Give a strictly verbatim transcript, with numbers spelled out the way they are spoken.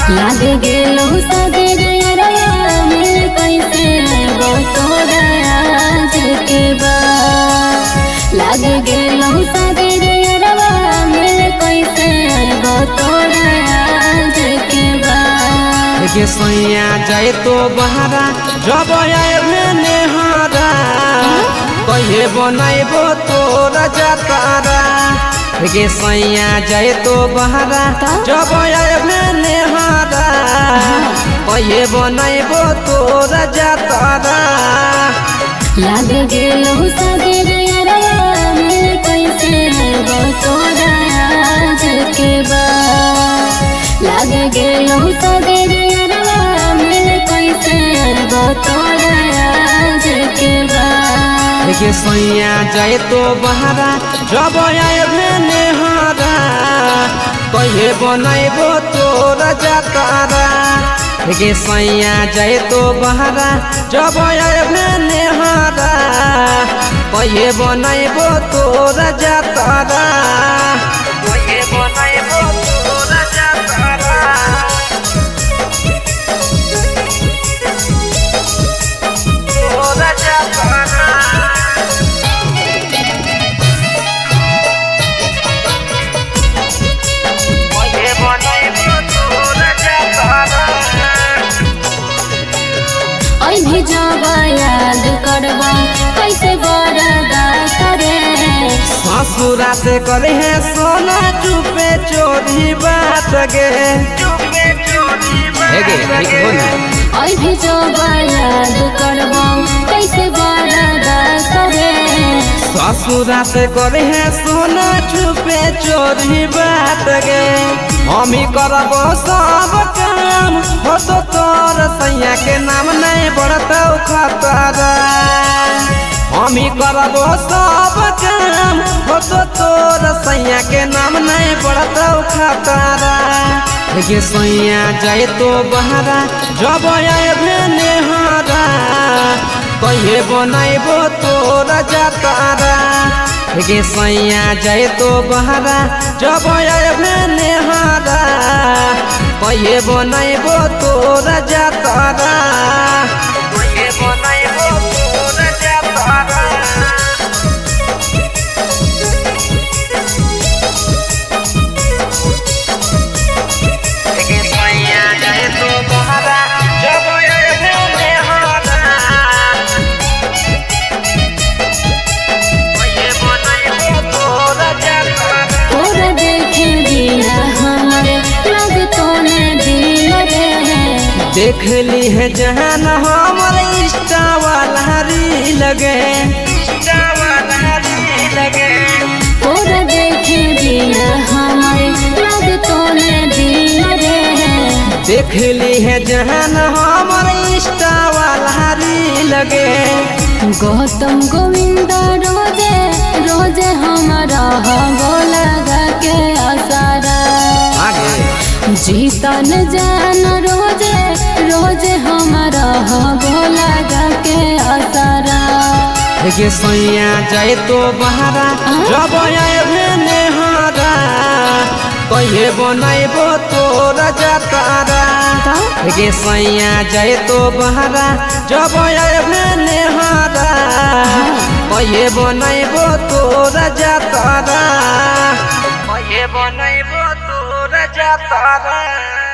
लाग गेलो सवेर यारवा मिल कैसे वो तोरा आज के बाद। लाग गेलो सवेर यारवा मिल कैसे वो तोरा आज के बाद। के सैया जाए तो बहारा जब आए भेने हारा कहे बनाइबो तोरा जातारा। के सैया जाए तो बहारा जब आए भेने हारा कहे बनाइबो तोरा जातारा। लाग गेलो सवेर यारवा मिल कैसे वो तोरा आज के बाद। लाग गेलो सवेर यारवा मिल कैसे वो तोरा आज के बाद। के सैया जाए तो बहारा जब आए भेने हारा कहे बनाइबो तोरा जातारा। के सैया जाए तो बहारा जब आए भेने हारा कहे बनाइबो तोरा जातारा। कहे बनाइबो तोरा जातारा। तोरा जातारा। अभी जब याद करबा कैसे बरदा करे। ससुरा से करे है सोना चुपे चोरी बात गे। अभी जब याद करबा कैसे बरदा करे। ससुरा से करे है सोना चुपे चोरी बात गे। हमी करबो सब काम हो तो तोर सैया के नाम नहीं बढ़ता खतरा। हमी करबो सब काम हो तो तोर सैया के नाम नहीं बढ़ता खतरा। के सैया जाए तो बहारा जब आए भेने हारा कहे बनाइबो तोरा जातारा। के सैया जाए तो बहारा जब आए भेने हारा कहे बनाइबो तोरा जातारा। कहे बनाइबो तोरा जातारा। के सैया जाए तो बहारा जब आए भेने हारा कहे बनाइबो तोरा जातारा। तोरा देखे बिना हमरे लग तोने दिल रे। देख ली है जहान हमर इंस्टा वाला री लगे। इंस्टा वाला री लगे। तोरा देखे बिना हमरे लग तोने दिल रे। देख ली है जहान हमर इंस्टा वाला री लगे। गौतम गोविंद रोजे रोजे हमारा हो लगा के आसारा। जीतन जान रोजे रोजे हमारा हो लगा के आसारा। के सैया जाए तो बहारा जब आए भेने हारा कहे बनाइबो तोरा जातारा। के सैया जाए तो बहारा जब आए भेने हारा कहे बनाइबो तोरा जातारा। कहे बनाइबो तोरा जातारा।